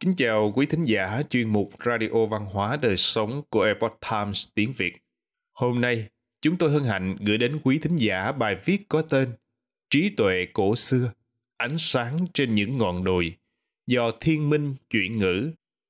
Kính chào quý thính giả chuyên mục Radio Văn hóa Đời Sống của Epoch Times tiếng Việt. Hôm nay, chúng tôi hân hạnh gửi đến quý thính giả bài viết có tên Trí tuệ cổ xưa, ánh sáng trên những ngọn đồi, do Thiên Minh chuyển ngữ.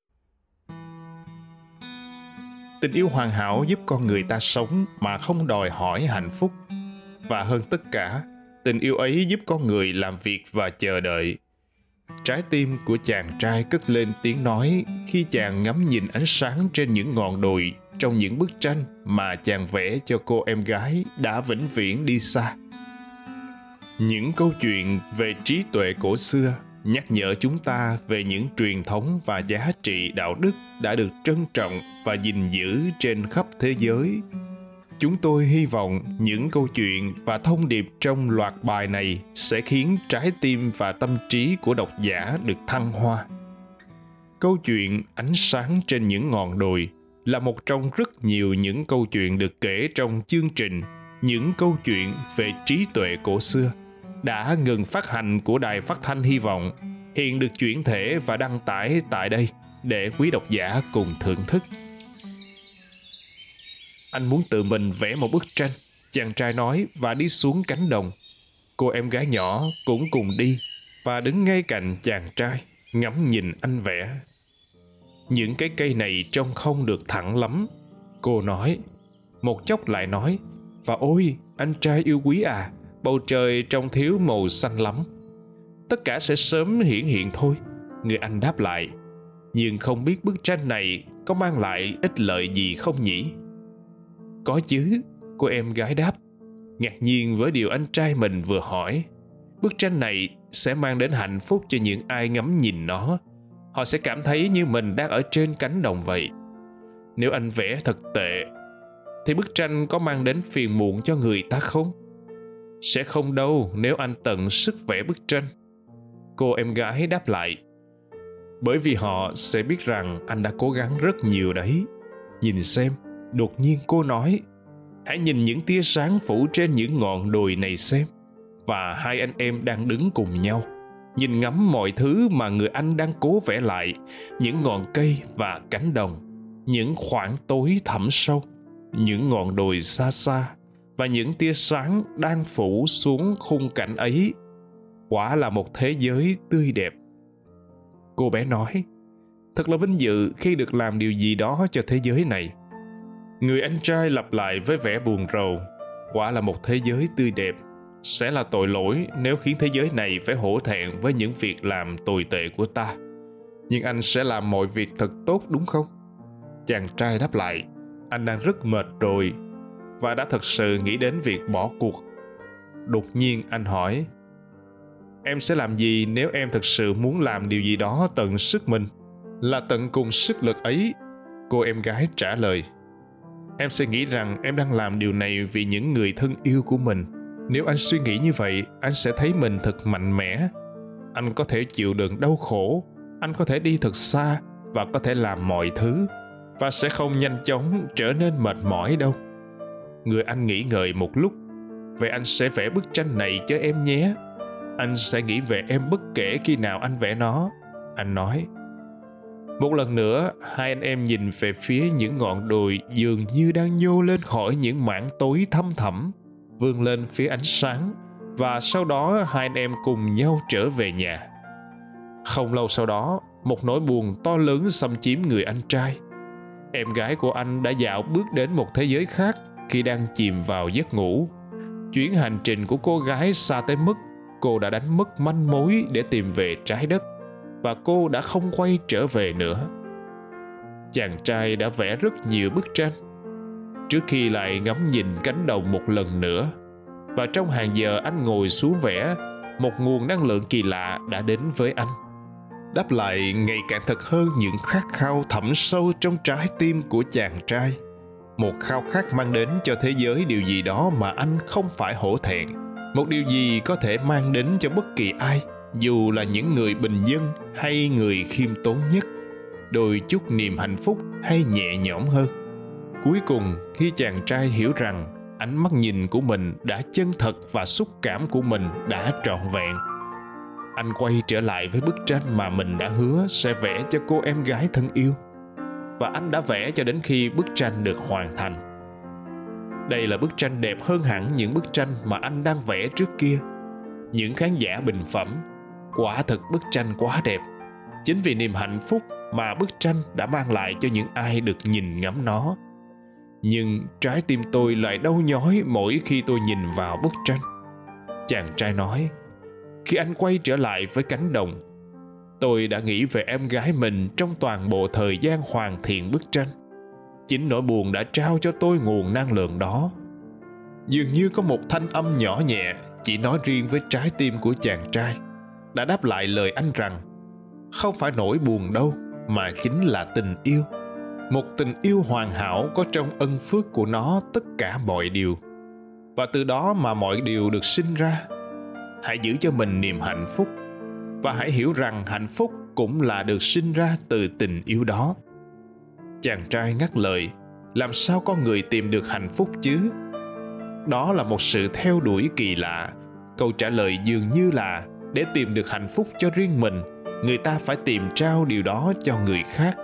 Tình yêu hoàn hảo giúp con người ta sống mà không đòi hỏi hạnh phúc. Và hơn tất cả, tình yêu ấy giúp con người làm việc và chờ đợi. Trái tim của chàng trai cất lên tiếng nói khi chàng ngắm nhìn ánh sáng trên những ngọn đồi trong những bức tranh mà chàng vẽ cho cô em gái đã vĩnh viễn đi xa. Những câu chuyện về trí tuệ cổ xưa nhắc nhở chúng ta về những truyền thống và giá trị đạo đức đã được trân trọng và gìn giữ trên khắp thế giới. Chúng tôi hy vọng những câu chuyện và thông điệp trong loạt bài này sẽ khiến trái tim và tâm trí của độc giả được thăng hoa. Câu chuyện Ánh sáng trên những ngọn đồi là một trong rất nhiều những câu chuyện được kể trong chương trình Những câu chuyện về trí tuệ cổ xưa đã ngừng phát hành của Đài Phát thanh Hy vọng, hiện được chuyển thể và đăng tải tại đây để quý độc giả cùng thưởng thức. Anh muốn tự mình vẽ một bức tranh, chàng trai nói và đi xuống cánh đồng. Cô em gái nhỏ cũng cùng đi và đứng ngay cạnh chàng trai, ngắm nhìn anh vẽ. Những cái cây này trông không được thẳng lắm, cô nói. Một chốc lại nói, và ôi, anh trai yêu quý à, bầu trời trông thiếu màu xanh lắm. Tất cả sẽ sớm hiển hiện thôi, người anh đáp lại. Nhưng không biết bức tranh này có mang lại ích lợi gì không nhỉ? Có chứ, cô em gái đáp, ngạc nhiên với điều anh trai mình vừa hỏi. Bức tranh này sẽ mang đến hạnh phúc cho những ai ngắm nhìn nó. Họ sẽ cảm thấy như mình đang ở trên cánh đồng vậy. Nếu anh vẽ thật tệ, thì bức tranh có mang đến phiền muộn cho người ta không? Sẽ không đâu nếu anh tận sức vẽ bức tranh. Cô em gái đáp lại. Bởi vì họ sẽ biết rằng anh đã cố gắng rất nhiều đấy. Nhìn xem, đột nhiên cô nói, hãy nhìn những tia sáng phủ trên những ngọn đồi này xem. Và hai anh em đang đứng cùng nhau, nhìn ngắm mọi thứ mà người anh đang cố vẽ lại, những ngọn cây và cánh đồng, những khoảng tối thẳm sâu, những ngọn đồi xa xa và những tia sáng đang phủ xuống khung cảnh ấy. Quả là một thế giới tươi đẹp. Cô bé nói, thật là vinh dự khi được làm điều gì đó cho thế giới này. Người anh trai lặp lại với vẻ buồn rầu, quả là một thế giới tươi đẹp. Sẽ là tội lỗi nếu khiến thế giới này phải hổ thẹn với những việc làm tồi tệ của ta. Nhưng anh sẽ làm mọi việc thật tốt đúng không? Chàng trai đáp lại, anh đang rất mệt rồi và đã thật sự nghĩ đến việc bỏ cuộc. Đột nhiên anh hỏi, em sẽ làm gì nếu em thật sự muốn làm điều gì đó tận sức mình? Là tận cùng sức lực ấy, cô em gái trả lời. Em sẽ nghĩ rằng em đang làm điều này vì những người thân yêu của mình. Nếu anh suy nghĩ như vậy, anh sẽ thấy mình thật mạnh mẽ. Anh có thể chịu đựng đau khổ, anh có thể đi thật xa và có thể làm mọi thứ, và sẽ không nhanh chóng trở nên mệt mỏi đâu. Người anh nghĩ ngợi một lúc. Vậy anh sẽ vẽ bức tranh này cho em nhé. Anh sẽ nghĩ về em bất kể khi nào anh vẽ nó, anh nói. Một lần nữa, hai anh em nhìn về phía những ngọn đồi dường như đang nhô lên khỏi những mảng tối thăm thẳm, vươn lên phía ánh sáng, và sau đó hai anh em cùng nhau trở về nhà. Không lâu sau đó, một nỗi buồn to lớn xâm chiếm người anh trai. Em gái của anh đã dạo bước đến một thế giới khác khi đang chìm vào giấc ngủ. Chuyến hành trình của cô gái xa tới mức cô đã đánh mất manh mối để tìm về trái đất, và cô đã không quay trở về nữa. Chàng trai đã vẽ rất nhiều bức tranh trước khi lại ngắm nhìn cánh đồng một lần nữa, và trong hàng giờ anh ngồi xuống vẽ, một nguồn năng lượng kỳ lạ đã đến với anh, đáp lại ngày càng thật hơn những khát khao thẳm sâu trong trái tim của chàng trai. Một khao khát mang đến cho thế giới điều gì đó mà anh không phải hổ thẹn, một điều gì có thể mang đến cho bất kỳ ai, dù là những người bình dân hay người khiêm tốn nhất, đôi chút niềm hạnh phúc hay nhẹ nhõm hơn. Cuối cùng, khi chàng trai hiểu rằng ánh mắt nhìn của mình đã chân thật và xúc cảm của mình đã trọn vẹn, Anh quay trở lại với bức tranh mà mình đã hứa sẽ vẽ cho cô em gái thân yêu. Và anh đã vẽ cho đến khi bức tranh được hoàn thành. Đây là bức tranh đẹp hơn hẳn những bức tranh mà anh đang vẽ trước kia. Những khán giả bình phẩm, quả thực bức tranh quá đẹp. Chính vì niềm hạnh phúc mà bức tranh đã mang lại cho những ai được nhìn ngắm nó. Nhưng trái tim tôi lại đau nhói mỗi khi tôi nhìn vào bức tranh. Chàng trai nói, khi anh quay trở lại với cánh đồng, tôi đã nghĩ về em gái mình trong toàn bộ thời gian hoàn thiện bức tranh. Chính nỗi buồn đã trao cho tôi nguồn năng lượng đó. Dường như có một thanh âm nhỏ nhẹ chỉ nói riêng với trái tim của chàng trai, đã đáp lại lời anh rằng không phải nỗi buồn đâu, mà chính là tình yêu. Một tình yêu hoàn hảo có trong ân phước của nó tất cả mọi điều. Và từ đó mà mọi điều được sinh ra. Hãy giữ cho mình niềm hạnh phúc. Và hãy hiểu rằng hạnh phúc cũng là được sinh ra từ tình yêu đó. Chàng trai ngắt lời, làm sao con người tìm được hạnh phúc chứ? Đó là một sự theo đuổi kỳ lạ. Câu trả lời dường như là để tìm được hạnh phúc cho riêng mình, người ta phải tìm trao điều đó cho người khác.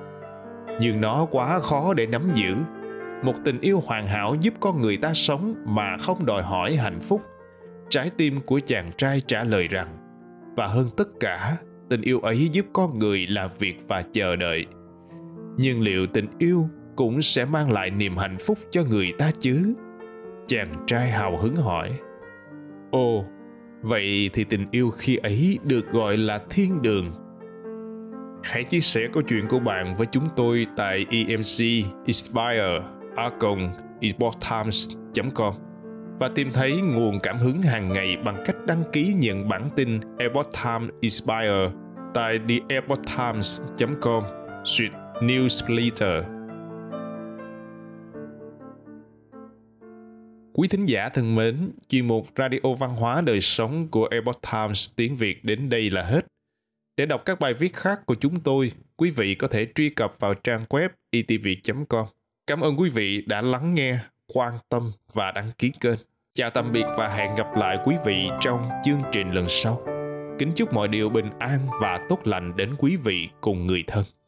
Nhưng nó quá khó để nắm giữ. Một tình yêu hoàn hảo giúp con người ta sống mà không đòi hỏi hạnh phúc. Trái tim của chàng trai trả lời rằng, và hơn tất cả, tình yêu ấy giúp con người làm việc và chờ đợi. Nhưng liệu tình yêu cũng sẽ mang lại niềm hạnh phúc cho người ta chứ? Chàng trai hào hứng hỏi. Ồ, vậy thì tình yêu khi ấy được gọi là thiên đường. Hãy chia sẻ câu chuyện của bạn với chúng tôi tại EMC, Inspire, Argon, epochtimes.com và tìm thấy nguồn cảm hứng hàng ngày bằng cách đăng ký nhận bản tin Epoch Times Inspire tại theepochtimes.com/newsletter. Quý thính giả thân mến, chuyên mục Radio Văn hóa Đời Sống của Epoch Times tiếng Việt đến đây là hết. Để đọc các bài viết khác của chúng tôi, quý vị có thể truy cập vào trang web etviet.com. Cảm ơn quý vị đã lắng nghe, quan tâm và đăng ký kênh. Chào tạm biệt và hẹn gặp lại quý vị trong chương trình lần sau. Kính chúc mọi điều bình an và tốt lành đến quý vị cùng người thân.